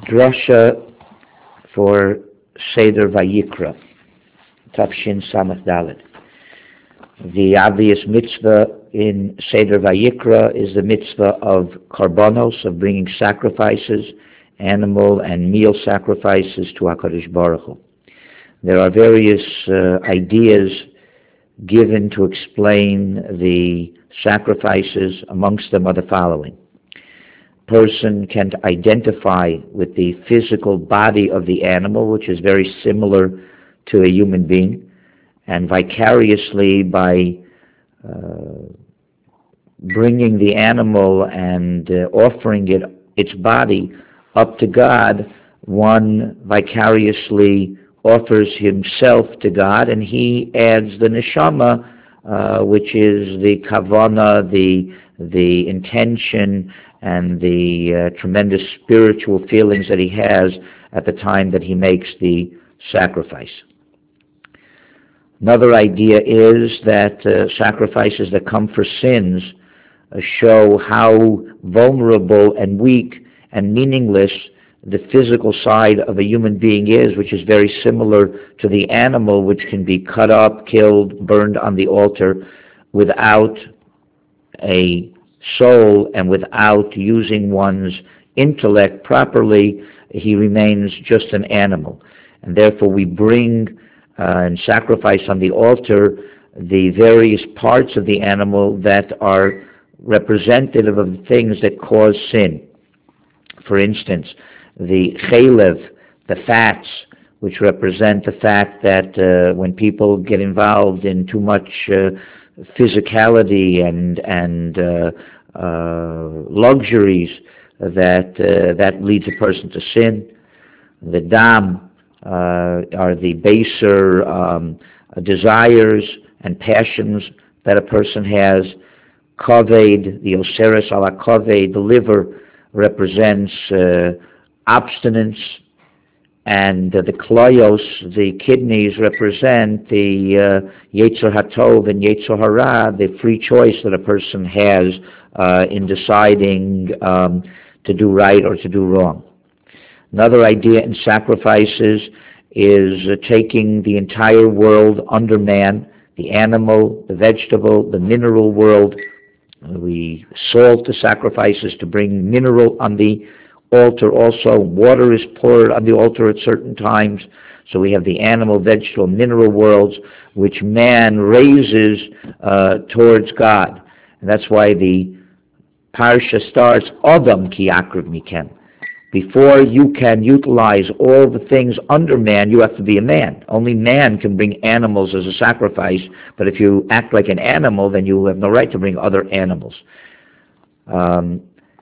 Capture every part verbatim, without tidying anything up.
Drasha for Seder Vayikra, Tafshin Samach Dalet. The obvious mitzvah in Seder Vayikra is the mitzvah of karbonos, of bringing sacrifices, animal and meal sacrifices to HaKadosh Baruch Hu. There are various uh, ideas given to explain the sacrifices. Amongst them are the following. Person can identify with the physical body of the animal, which is very similar to a human being, and vicariously by uh, bringing the animal and uh, offering it its body up to God, one vicariously offers himself to God, and he adds the neshama, uh, which is the kavana, the the intention, and the uh, tremendous spiritual feelings that he has at the time that he makes the sacrifice. Another idea is that uh, sacrifices that come for sins uh, show how vulnerable and weak and meaningless the physical side of a human being is, which is very similar to the animal, which can be cut up, killed, burned on the altar without a soul and without using one's intellect properly. He remains just an animal. And therefore we bring uh, and sacrifice on the altar the various parts of the animal that are representative of the things that cause sin. For instance, the chalev, the fats, which represent the fact that uh, when people get involved in too much uh, physicality and and uh, uh, luxuries, that uh, that leads a person to sin. The dam uh, are the baser um, desires and passions that a person has. Kaved, the oseres ala kaved, the liver, represents uh, abstinence, and uh, the klayos, the kidneys, represent the uh, yetzer hatov and yetzer hara, the free choice that a person has uh, in deciding um, to do right or to do wrong. Another idea in sacrifices is uh, taking the entire world under man, the animal, the vegetable, the mineral world. We salt the sacrifices to bring mineral on the altar also. Water is poured on the altar at certain times. So we have the animal, vegetable, mineral worlds, which man raises uh, towards God. And that's why the parsha starts, Adam ki akriv mikem. Before you can utilize all the things under man, you have to be a man. Only man can bring animals as a sacrifice, but if you act like an animal, then you have no right to bring other animals. Um,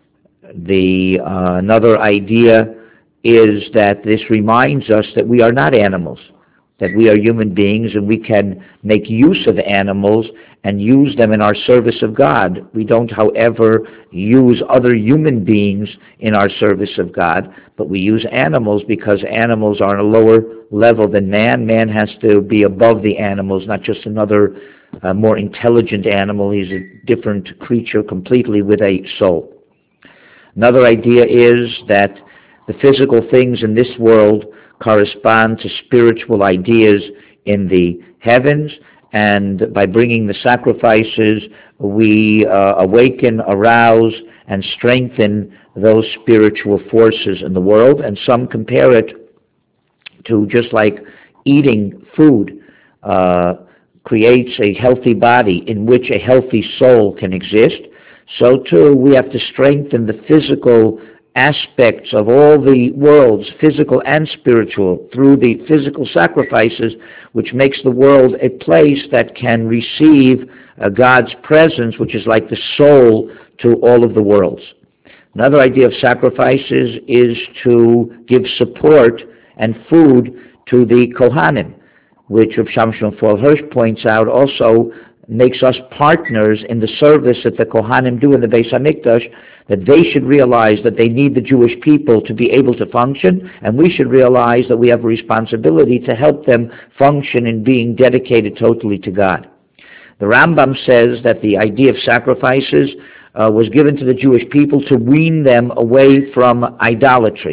the uh, another idea is that this reminds us that we are not animals, that we are human beings, and we can make use of animals and use them in our service of God. We don't, however, use other human beings in our service of God, but we use animals because animals are on a lower level than man. Man has to be above the animals, not just another uh, more intelligent animal. He's a different creature completely with a soul. Another idea is that the physical things in this world correspond to spiritual ideas in the heavens, and by bringing the sacrifices, we uh, awaken, arouse, and strengthen those spiritual forces in the world. And some compare it to just like eating food uh, creates a healthy body in which a healthy soul can exist. So too, we have to strengthen the physical aspects of all the worlds, physical and spiritual, through the physical sacrifices, which makes the world a place that can receive uh, God's presence, which is like the soul to all of the worlds. Another idea of sacrifices is to give support and food to the Kohanim, which Rav Shamshon Fall Hirsch points out also makes us partners in the service that the Kohanim do in the Beis HaMikdash, that they should realize that they need the Jewish people to be able to function, and we should realize that we have a responsibility to help them function in being dedicated totally to God. The Rambam says that the idea of sacrifices uh, was given to the Jewish people to wean them away from idolatry.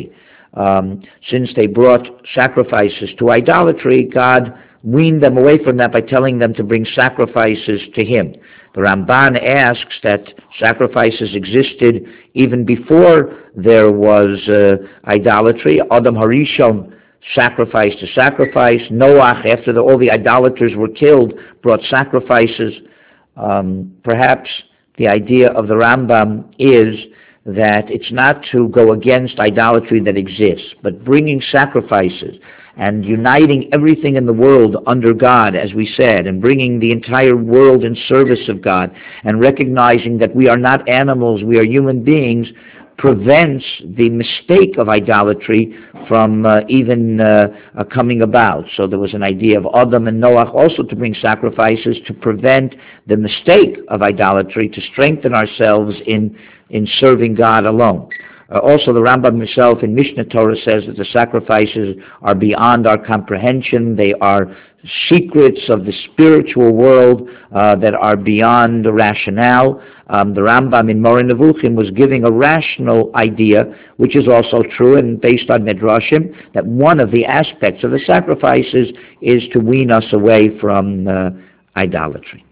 Um, since they brought sacrifices to idolatry, God weaned them away from that by telling them to bring sacrifices to him. The Ramban asks that sacrifices existed even before there was uh, idolatry. Adam Harishon sacrificed to sacrifice. Noach, after the, all the idolaters were killed, brought sacrifices. Um, perhaps the idea of the Rambam is that it's not to go against idolatry that exists, but bringing sacrifices and uniting everything in the world under God, as we said, and bringing the entire world in service of God, and recognizing that we are not animals, we are human beings, prevents the mistake of idolatry from uh, even uh, uh, coming about. So there was an idea of Adam and Noach also to bring sacrifices to prevent the mistake of idolatry, to strengthen ourselves in, in serving God alone. Uh, also, the Rambam himself in Mishnah Torah says that the sacrifices are beyond our comprehension. They are secrets of the spiritual world uh, that are beyond the rationale. Um, the Rambam in Moreh Nevuchim was giving a rational idea, which is also true and based on Midrashim, that one of the aspects of the sacrifices is to wean us away from uh, idolatry.